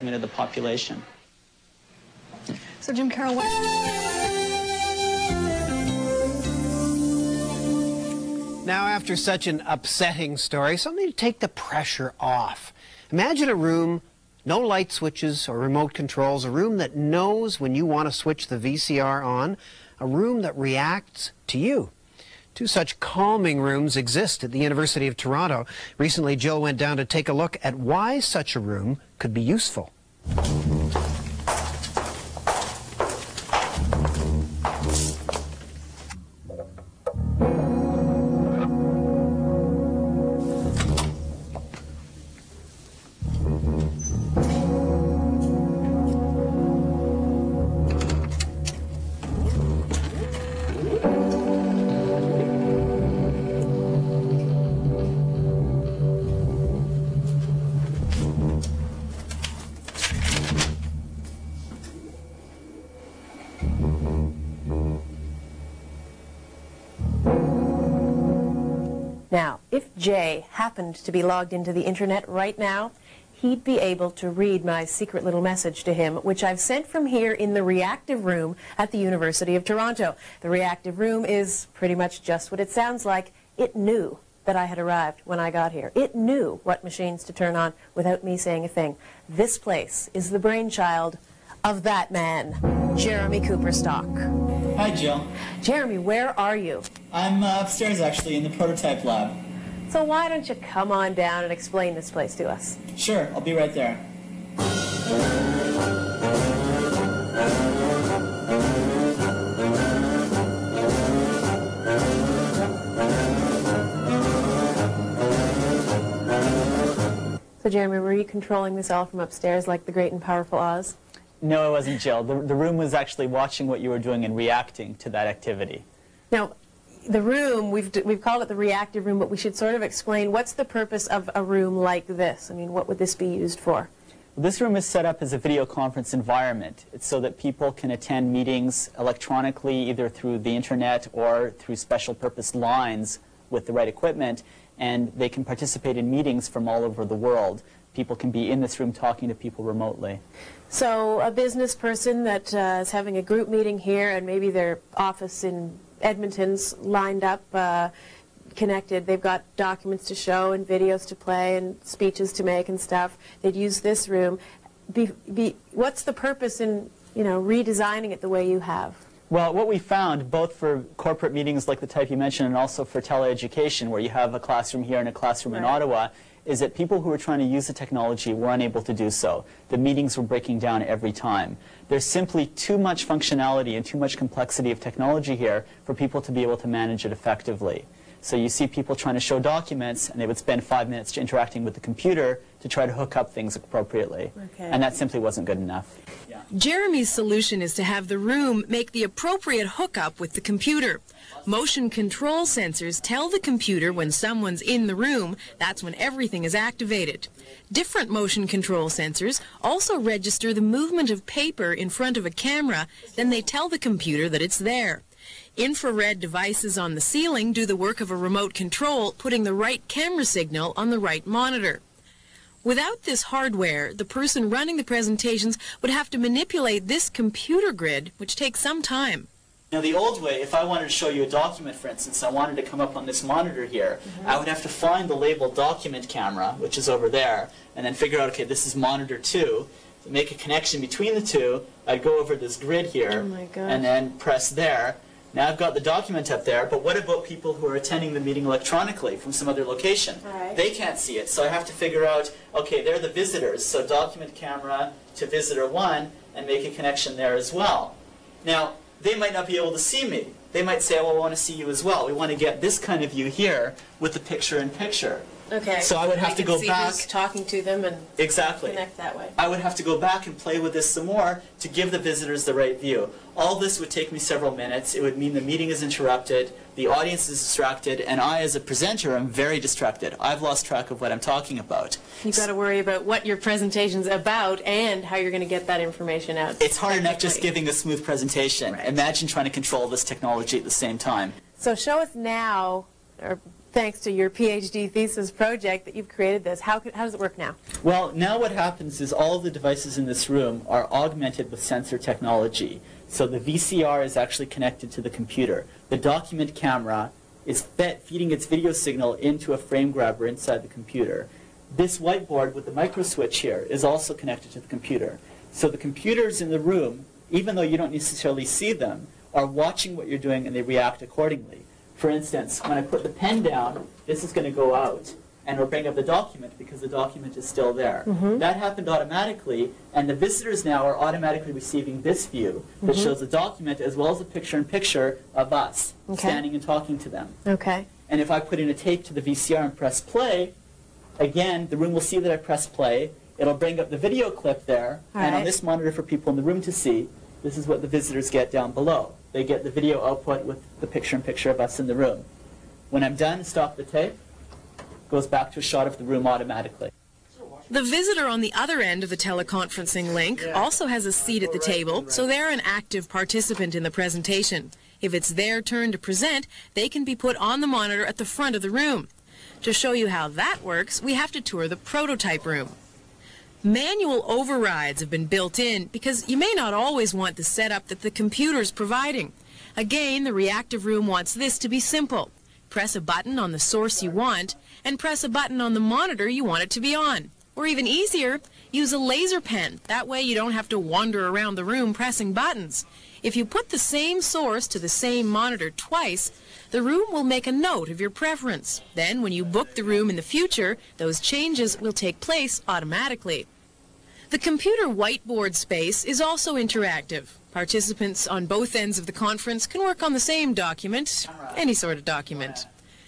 of the population. So Jim Carroll, Now, after such an upsetting story, something to take the pressure off. Imagine a room, no light switches or remote controls, a room that knows when you want to switch the VCR on, a room that reacts to you. Two such calming rooms exist at the University of Toronto. Recently, Jill went down to take a look at why such a room could be useful. Now, if Jay happened to be logged into the internet right now, he'd be able to read my secret little message to him, which I've sent from here in the reactive room at the University of Toronto. The reactive room is pretty much just what it sounds like. It knew that I had arrived when I got here. It knew what machines to turn on without me saying a thing. This place is the brainchild of that man, Jeremy Cooperstock. Hi, Jill. Jeremy, where are you? I'm upstairs, actually, in the prototype lab. So why don't you come on down and explain this place to us? Sure, I'll be right there. So, Jeremy, were you controlling this all from upstairs like the great and powerful Oz? No, it wasn't, Jill. The room was actually watching what you were doing and reacting to that activity. Now, the room, we've called it the reactive room, but we should sort of explain what's the purpose of a room like this? I mean, what would this be used for? Well, this room is set up as a video conference environment. It's so that people can attend meetings electronically, either through the internet or through special purpose lines with the right equipment, and they can participate in meetings from all over the world. People can be in this room talking to people remotely. So a business person that is having a group meeting here and maybe their office in Edmonton's lined up, connected, they've got documents to show and videos to play and speeches to make and stuff. They'd use this room. What's the purpose in, redesigning it the way you have? Well, what we found, both for corporate meetings like the type you mentioned and also for teleeducation, where you have a classroom here and a classroom in Ottawa, is that people who were trying to use the technology were unable to do so. The meetings were breaking down every time. There's simply too much functionality and too much complexity of technology here for people to be able to manage it effectively. So you see people trying to show documents, and they would spend 5 minutes interacting with the computer to try to hook up things appropriately. Okay. And that simply wasn't good enough. Yeah. Jeremy's solution is to have the room make the appropriate hookup with the computer. Motion control sensors tell the computer when someone's in the room, that's when everything is activated. Different motion control sensors also register the movement of paper in front of a camera, then they tell the computer that it's there. Infrared devices on the ceiling do the work of a remote control, putting the right camera signal on the right monitor. Without this hardware, the person running the presentations would have to manipulate this computer grid, which takes some time. Now, the old way, if I wanted to show you a document, for instance, I wanted to come up on this monitor here, I would have to find the labeled document camera, which is over there, and then figure out, okay, this is monitor 2. To make a connection between the two, I'd go over this grid here, and then press there. Now I've got the document up there, but what about people who are attending the meeting electronically from some other location? They can't see it, so I have to figure out, okay, they're the visitors, so document camera to visitor 1, and make a connection there as well. Now, they might not be able to see me. They might say, well, I want to see you as well. We want to get this kind of view here with the picture-in-picture. Okay. So I would have to go back. Who's talking to them and connect that way. I would have to go back and play with this some more to give the visitors the right view. All this would take me several minutes. It would mean the meeting is interrupted, the audience is distracted, and I, as a presenter, am very distracted. I've lost track of what I'm talking about. You've got to worry about what your presentation's about and how you're going to get that information out. It's hard enough just giving a smooth presentation. Imagine trying to control this technology at the same time. So show us now, or thanks to your PhD thesis project that you've created this. How does it work now? Well, now what happens is all of the devices in this room are augmented with sensor technology. So the VCR is actually connected to the computer. The document camera is feeding its video signal into a frame grabber inside the computer. This whiteboard with the micro switch here is also connected to the computer. So the computers in the room, even though you don't necessarily see them, are watching what you're doing and they react accordingly. For instance, when I put the pen down, this is going to go out and it'll bring up the document because the document is still there. That happened automatically, and the visitors now are automatically receiving this view that shows the document as well as a picture-in-picture of us standing and talking to them. Okay. And if I put in a tape to the VCR and press play, again, the room will see that I press play. It'll bring up the video clip there, and on this monitor for people in the room to see, this is what the visitors get down below. They get the video output with the picture-in-picture of us in the room. When I'm done, stop the tape, goes back to a shot of the room automatically. The visitor on the other end of the teleconferencing link also has a seat at the table, so they're an active participant in the presentation. If it's their turn to present, they can be put on the monitor at the front of the room. To show you how that works, we have to tour the prototype room. Manual overrides have been built in because you may not always want the setup that the computer's providing. Again, the reactive room wants this to be simple. Press a button on the source you want, and press a button on the monitor you want it to be on. Or even easier, use a laser pen. That way you don't have to wander around the room pressing buttons. If you put the same source to the same monitor twice, the room will make a note of your preference. Then when you book the room in the future, those changes will take place automatically. The computer whiteboard space is also interactive. Participants on both ends of the conference can work on the same document, any sort of document.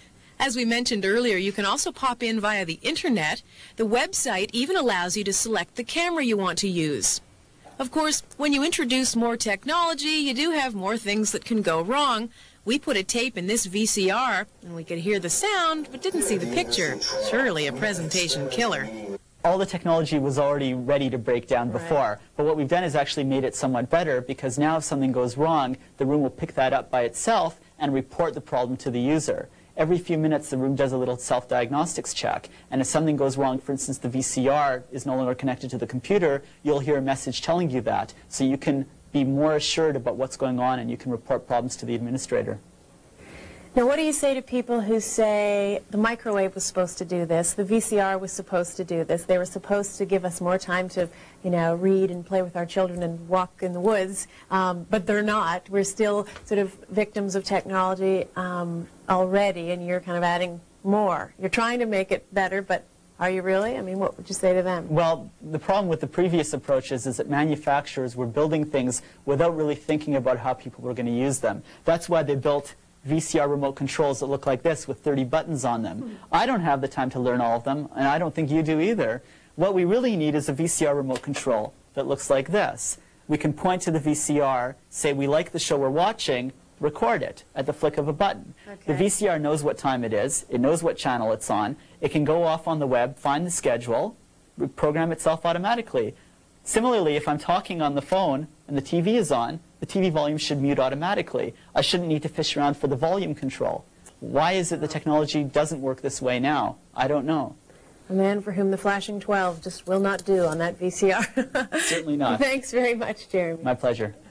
As we mentioned earlier, you can also pop in via the internet. The website even allows you to select the camera you want to use. Of course, when you introduce more technology, you do have more things that can go wrong. We put a tape in this VCR, and we could hear the sound, but didn't see the picture. Surely a presentation killer. All the technology was already ready to break down before, but what we've done is actually made it somewhat better, because now if something goes wrong, the room will pick that up by itself and report the problem to the user. Every few minutes, the room does a little self-diagnostics check, and if something goes wrong, for instance, the VCR is no longer connected to the computer, you'll hear a message telling you that, so you can be more assured about what's going on and you can report problems to the administrator. Now, what do you say to people who say the microwave was supposed to do this, the VCR was supposed to do this, they were supposed to give us more time to, read and play with our children and walk in the woods, but they're not. We're still sort of victims of technology already, and you're kind of adding more. You're trying to make it better, but are you really? I mean, what would you say to them? Well, the problem with the previous approaches is that manufacturers were building things without really thinking about how people were going to use them. That's why they built VCR remote controls that look like this with 30 buttons on them. I don't have the time to learn all of them, and I don't think you do either. What we really need is a VCR remote control that looks like this. We can point to the VCR, say we like the show we're watching, record it at the flick of a button. The VCR knows what time it is, it knows what channel it's on, it can go off on the web, find the schedule, program itself automatically. Similarly, if I'm talking on the phone and the TV is on, the TV volume should mute automatically. I shouldn't need to fish around for the volume control. Why is it the technology doesn't work this way now? I don't know. A man for whom the flashing 12 just will not do on that VCR. Certainly not. Thanks very much, Jeremy. My pleasure.